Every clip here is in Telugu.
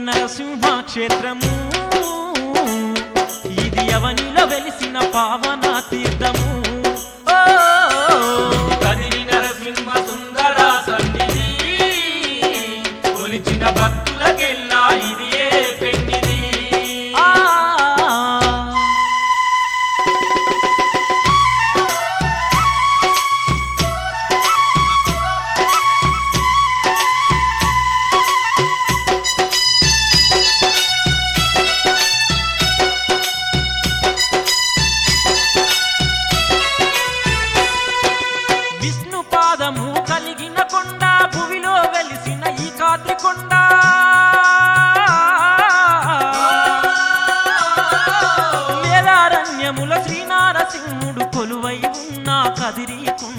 నరసింహ క్షేత్రము ఇది అవనిలో వెలిసిన పావన తీర్థము కదిరి నరసింహ సుందర సన్నిధి కొలిచిన భక్తులకెల్లా ఇది పెన్నిది పాదము కలిగిన కొండ భూమిలో వెలిసిన ఈ కాద్రి కొండ వేదారణ్యముల శ్రీనారసింహుడు కొలువై ఉన్న కదిరి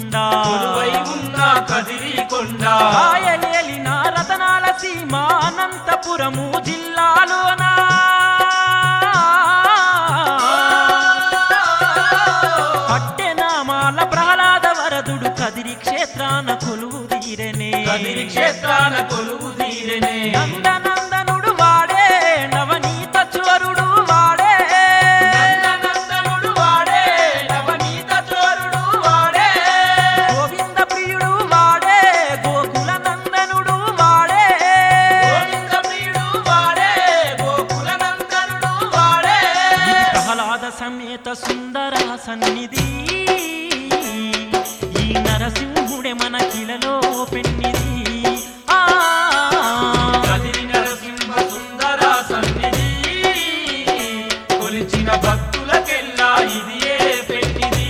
కొండ ఆయలేలిన రతనాల సీమ అనంతపురము జిల్లాలోనా పట్టెనామాల ప్రహ్లాద వరదుడు కదిరి క్షేత్రాన కొలువు తీరనే నందనందనుడు వాడే నవనీత చోరుడు వాడే గోవింద ప్రియుడు వాడే గోకుల నందనుడు వాడే ప్రహ్లాద సమేత సుందర సన్నిధి ఈ నరసింహుడే మన కిలలో పెన్నిది కదిరి నరసింహ సుందర సన్నిధి కొలిచిన భక్తులకెల్లా ఇది పెన్నిది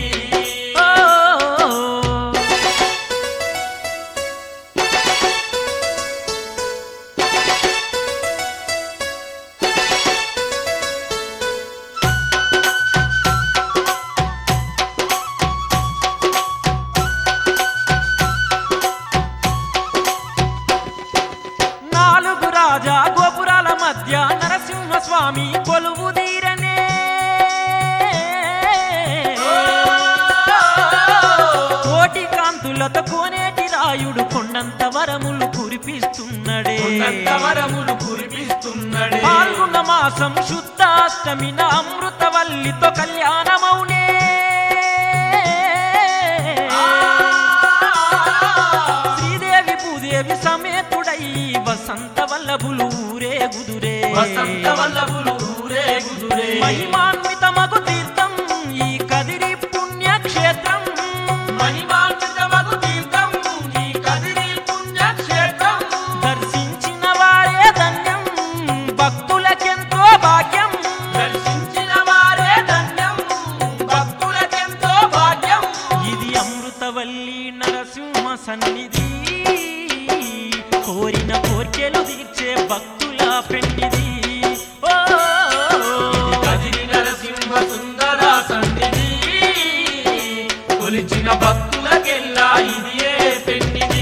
రాజా గోపురాల మధ్య నరసింహ స్వామి కొలువు తీరనే కోటి కాంతులతో కోనేటి రాయుడు కొండంత వరములు కురిపిస్తున్నడే పాల్గొన్న మాసం శుద్ధాష్టమిన అమృతవల్లితో కళ్యాణమౌనే శ్రీదేవి భూదేవి సమేతుడై వసంత వల్లభులు ఊరేగుదురే మహిమాన్వితమగు తీర్థం ఈ కదిరి పుణ్యక్షేత్రం దర్శించిన వారే ధన్యం భక్తులకెంతో భాగ్యం ఇది అమృతవల్లి నరసింహ సన్నిధి కోరిన కోర్కెలు తీర్చే భక్తుల పెన్నిది కదిరి నరసింహ సుందర సన్నిధి కొలిచిన భక్తులకెల్లా ఇది పెన్నిది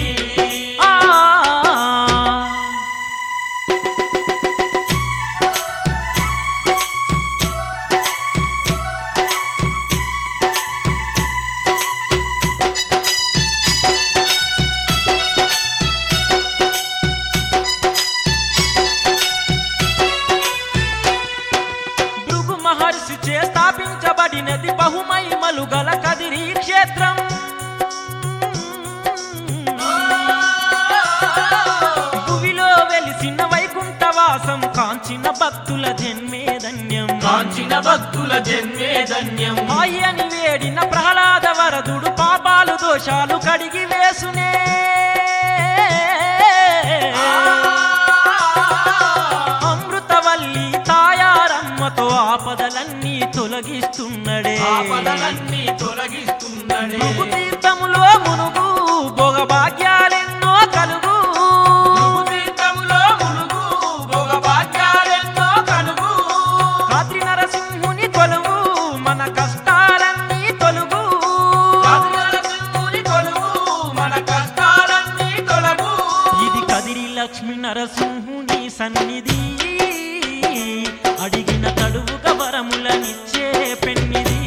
మహర్షిచే స్థాపించబడినది బహుమహిమలు గల కదిరి క్షేత్రం భువిలో వెలిసిన వైకుంఠవాసం కాంచిన భక్తుల జన్మే ధన్యం మాయని వేడిన ప్రహ్లాద వరదుడు పాపాలు దోషాలు కడిగి వేసునే అమృతవల్లి తాయారమ్మతో ఆపదలన్నీ తొలగిస్తున్నడే తీర్థములో మునుగు భోగభాగ్యాలెన్నో కలుగు కాద్రి నరసింహుని కొలువు మన కష్టాలన్నీ తొలుగు ఇది కదిరి లక్ష్మీ నరసింహుని సన్నిధి అడిగిన తడువుగా వరములనిచ్చే పెన్నిది